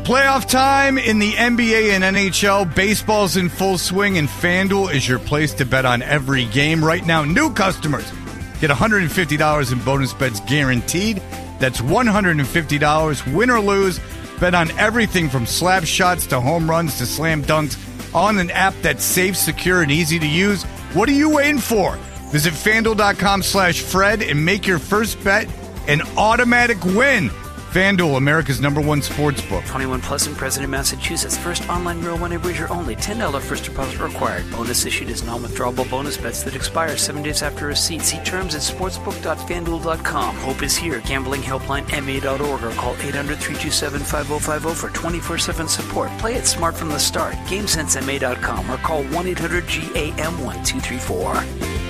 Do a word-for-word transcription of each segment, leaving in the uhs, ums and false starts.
Playoff time in the N B A and N H L. Baseball's in full swing, and FanDuel is your place to bet on every game. Right now, new customers get one hundred fifty dollars in bonus bets guaranteed. That's one hundred fifty dollars, win or lose. Bet on everything from slap shots to home runs to slam dunks on an app that's safe, secure, and easy to use. What are you waiting for? Visit FanDuel.com slash Fred and make your first bet an automatic win. FanDuel, America's number one sports book. twenty-one plus in President, Massachusetts. First online real money wager only. ten dollars first deposit required. Bonus issued as non-withdrawable bonus bets that expire seven days after receipt. See terms at sportsbook dot fan duel dot com. Hope is here. Gambling helpline M A dot org or call eight hundred, three two seven, five oh five oh for twenty-four seven support. Play it smart from the start. game sense M A dot com or call one eight hundred G A M one two three four.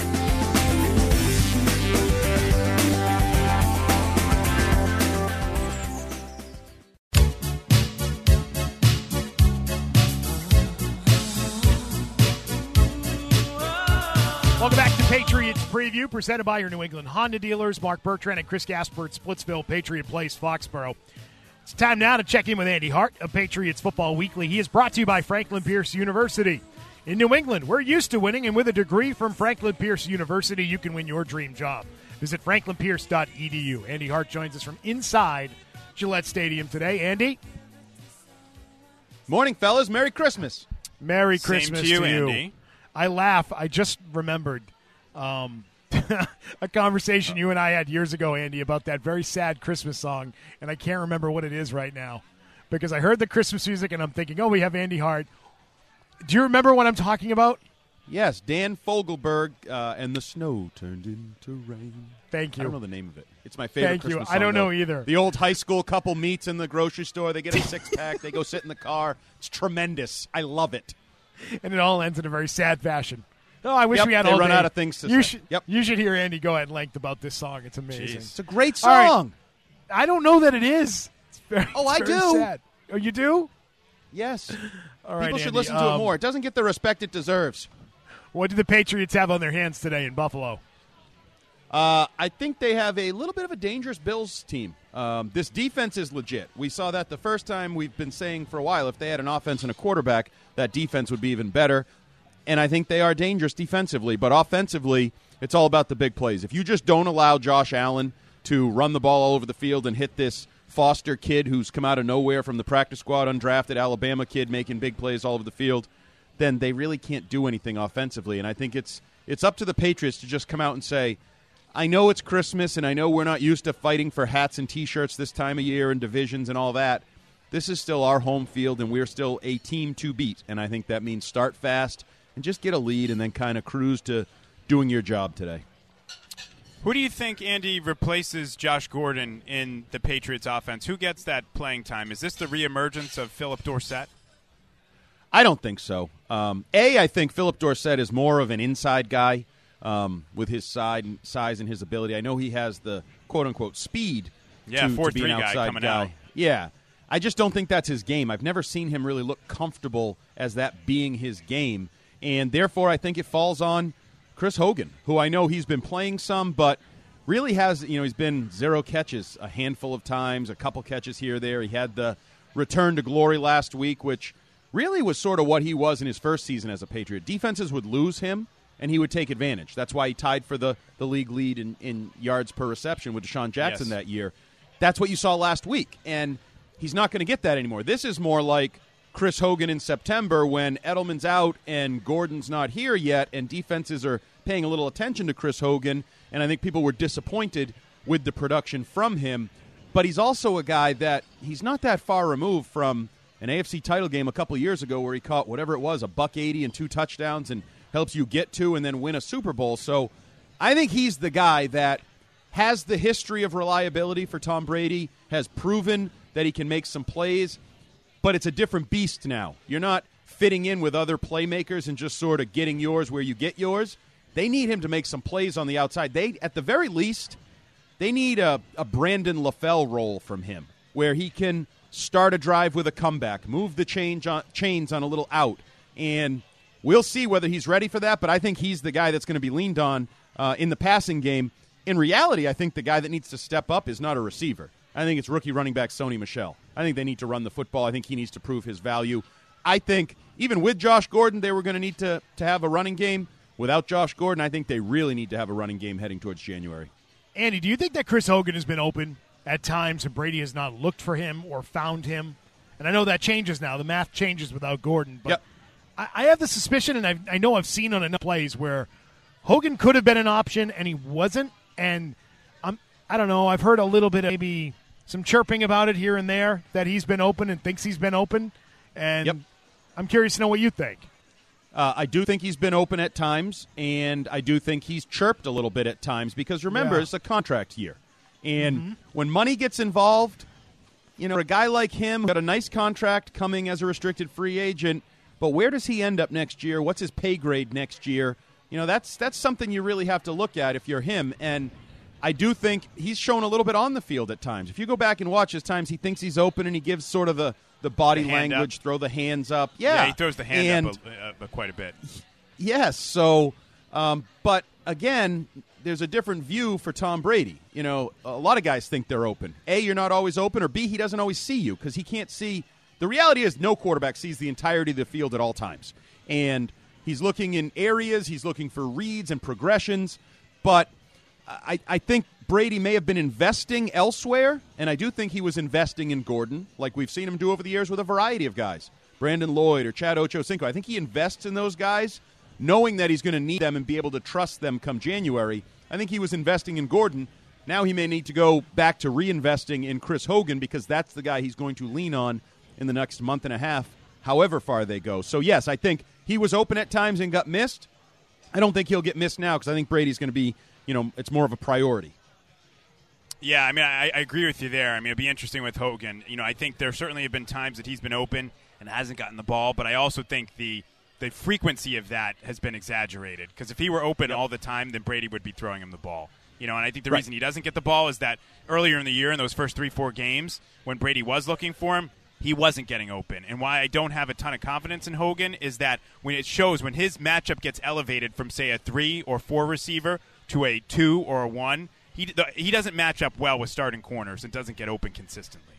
Welcome back to Patriots Preview, presented by your New England Honda dealers, Mark Bertrand and Chris Gasper at Splitsville, Patriot Place, Foxborough. It's time now to check in with Andy Hart of Patriots Football Weekly. He is brought to you by Franklin Pierce University. In New England, we're used to winning, and with a degree from Franklin Pierce University, you can win your dream job. Visit franklin pierce dot e d u. Andy Hart joins us from inside Gillette Stadium today. Andy? Morning, fellas. Merry Christmas. Merry Christmas Same to you, to you. Andy. I laugh. I just remembered um, a conversation you and I had years ago, Andy, about that very sad Christmas song, and I can't remember what it is right now because I heard the Christmas music, and I'm thinking, oh, we have Andy Hart. Do you remember what I'm talking about? Yes, Dan Fogelberg, uh, and the snow turned into rain. Thank you. I don't know the name of it. It's my favorite Thank Christmas you. song. I don't though. know either. The old high school couple meets in the grocery store. They get a six-pack. They go sit in the car. It's tremendous. I love it. And it all ends in a very sad fashion. Oh, I wish Yep, we had they all run day. out of things to you say. Should, Yep. You should hear Andy go at length about this song. It's amazing. Jeez. It's a great All right. song. I don't know that it is. It's very, Oh, it's I very do. Sad. Oh, you do? Yes. All right, People should Andy, listen to um, it more. It doesn't get the respect it deserves. What do the Patriots have on their hands today in Buffalo? Uh, I think they have a little bit of a dangerous Bills team. Um, this defense is legit. We saw that the first time. We've been saying for a while, if they had an offense and a quarterback, that defense would be even better. And I think they are dangerous defensively. But offensively, it's all about the big plays. If you just don't allow Josh Allen to run the ball all over the field and hit this Foster kid who's come out of nowhere from the practice squad, undrafted Alabama kid making big plays all over the field, then they really can't do anything offensively. And I think it's it's up to the Patriots to just come out and say, I know it's Christmas, and I know we're not used to fighting for hats and T-shirts this time of year and divisions and all that. This is still our home field, and we're still a team to beat. And I think that means start fast and just get a lead and then kind of cruise to doing your job today. Who do you think, Andy, replaces Josh Gordon in the Patriots offense? Who gets that playing time? Is this the reemergence of Philip Dorsett? I don't think so. Um, A, I think Philip Dorsett is more of an inside guy um, with his side, size and his ability. I know he has the quote-unquote speed Yeah, to, to four be three an guy outside coming guy. out. Yeah. I just don't think that's his game. I've never seen him really look comfortable as that being his game. And therefore, I think it falls on Chris Hogan, who I know he's been playing some, but really has, you know, he's been zero catches a handful of times, a couple catches here or there. He had the return to glory last week, which really was sort of what he was in his first season as a Patriot. Defenses would lose him, and he would take advantage. That's why he tied for the, the league lead in, in yards per reception with Deshaun Jackson Yes. that year. That's what you saw last week, and he's not going to get that anymore. This is more like Chris Hogan in September when Edelman's out and Gordon's not here yet, and defenses are paying a little attention to Chris Hogan, and I think people were disappointed with the production from him. But he's also a guy that he's not that far removed from an A F C title game a couple of years ago where he caught whatever it was, a buck eighty and two touchdowns, and helps you get to and then win a Super Bowl. So I think he's the guy that has the history of reliability for Tom Brady, has proven that he can make some plays, but it's a different beast now. You're not fitting in with other playmakers and just sort of getting yours where you get yours. They need him to make some plays on the outside. They, at the very least, they need a, a Brandon LaFell role from him where he can start a drive with a comeback, move the change on, chains on a little out, and we'll see whether he's ready for that, but I think he's the guy that's going to be leaned on uh, in the passing game. In reality, I think the guy that needs to step up is not a receiver. I think it's rookie running back Sony Michel. I think they need to run the football. I think he needs to prove his value. I think even with Josh Gordon, they were going to need to to have a running game. Without Josh Gordon, I think they really need to have a running game heading towards January. Andy, do you think that Chris Hogan has been open at times and Brady has not looked for him or found him? And I know that changes now. The math changes without Gordon. But yep. I, I have the suspicion, and I've, I know I've seen on enough plays where Hogan could have been an option and he wasn't. And I'm, I don't know, I've heard a little bit of maybe some chirping about it here and there that he's been open and thinks he's been open. And yep. I'm curious to know what you think. Uh, I do think he's been open at times, and I do think he's chirped a little bit at times because, remember, yeah. it's a contract year. And mm-hmm. when money gets involved, you know, a guy like him got a nice contract coming as a restricted free agent, but where does he end up next year? What's his pay grade next year? You know, that's that's something you really have to look at if you're him. And I do think he's shown a little bit on the field at times. If you go back and watch his times, he thinks he's open and he gives sort of the, the body the language, up. throw the hands up. Yeah, yeah he throws the hand and, up a, a, quite a bit. Yes, so, um, but again, there's a different view for Tom Brady. You know, a lot of guys think they're open. A, you're not always open, or B, he doesn't always see you because he can't see. The reality is no quarterback sees the entirety of the field at all times. And he's looking in areas, he's looking for reads and progressions, but I, I think Brady may have been investing elsewhere, and I do think he was investing in Gordon, like we've seen him do over the years with a variety of guys. Brandon Lloyd or Chad Ochocinco. I think he invests in those guys knowing that he's going to need them and be able to trust them come January. I think he was investing in Gordon. Now he may need to go back to reinvesting in Chris Hogan because that's the guy he's going to lean on in the next month and a half, however far they go. So, yes, I think he was open at times and got missed. I don't think he'll get missed now because I think Brady's going to be, you know, it's more of a priority. Yeah, I mean, I, I agree with you there. I mean, it'd be interesting with Hogan. You know, I think there certainly have been times that he's been open and hasn't gotten the ball, but I also think the the frequency of that has been exaggerated because if he were open yep. all the time, then Brady would be throwing him the ball. You know, and I think the right. reason he doesn't get the ball is that earlier in the year in those first three, four games when Brady was looking for him, he wasn't getting open. And why I don't have a ton of confidence in Hogan is that when it shows when his matchup gets elevated from, say, a three or four receiver to a two or a one, he the, he doesn't match up well with starting corners and doesn't get open consistently.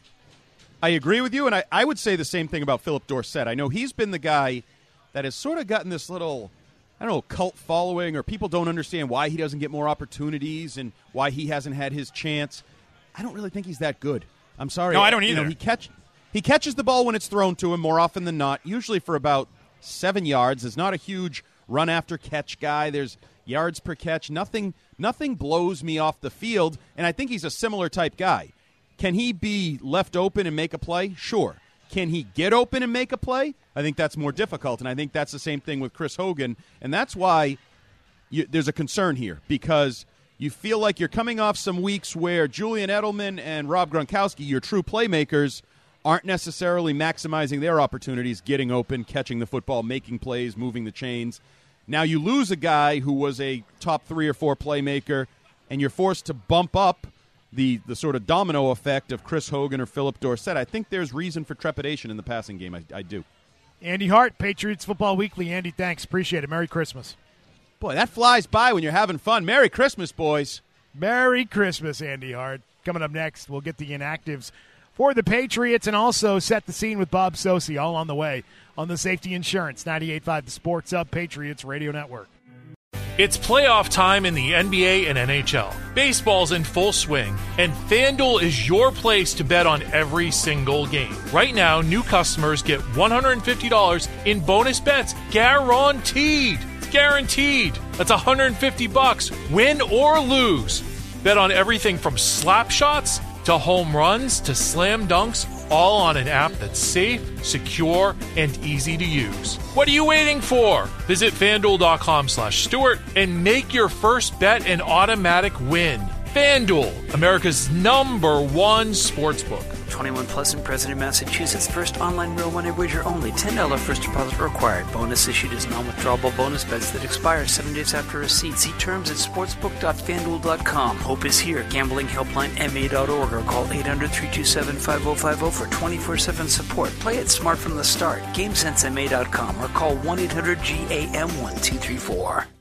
I agree with you, and I, I would say the same thing about Philip Dorsett. I know he's been the guy that has sort of gotten this little, I don't know, cult following, or people don't understand why he doesn't get more opportunities and why he hasn't had his chance. I don't really think he's that good. I'm sorry. No, I don't either. You know, he catch he catches the ball when it's thrown to him more often than not, usually for about seven yards. There's not a huge run after catch guy. There's yards per catch. Nothing nothing blows me off the field, and I think he's a similar type guy. Can he be left open and make a play? Sure. Can he get open and make a play? I think that's more difficult, and I think that's the same thing with Chris Hogan, and that's why you, there's a concern here because you feel like you're coming off some weeks where Julian Edelman and Rob Gronkowski, your true playmakers, aren't necessarily maximizing their opportunities, getting open, catching the football, making plays, moving the chains. Now you lose a guy who was a top three or four playmaker, and you're forced to bump up the the sort of domino effect of Chris Hogan or Philip Dorsett. I think there's reason for trepidation in the passing game. I, I do. Andy Hart, Patriots Football Weekly. Andy, thanks. Appreciate it. Merry Christmas. Boy, that flies by when you're having fun. Merry Christmas, boys. Merry Christmas, Andy Hart. Coming up next, we'll get the inactives for the Patriots and also set the scene with Bob Sosi, all on the way on the Safety Insurance, ninety-eight point five The Sports Hub, Patriots Radio Network. It's playoff time in the N B A and N H L. Baseball's in full swing, and FanDuel is your place to bet on every single game. Right now, new customers get one hundred fifty dollars in bonus bets guaranteed. It's guaranteed. That's one hundred fifty bucks, win or lose. Bet on everything from slap shots to home runs to slam dunks, all on an app that's safe, secure, and easy to use. What are you waiting for? Visit FanDuel.com slash Stewart and make your first bet an automatic win. FanDuel, America's number one sportsbook. twenty-one plus and present in Massachusetts. First online real money wager only. ten dollars first deposit required. Bonus issued as non-withdrawable bonus bets that expire seven days after receipt. See terms at sportsbook dot fanduel dot com. Hope is here. Gambling helpline M A dot org or call eight hundred, three two seven, five oh five oh for twenty-four seven support. Play it smart from the start. GameSense M A dot com or call one eight hundred G A M one two three four.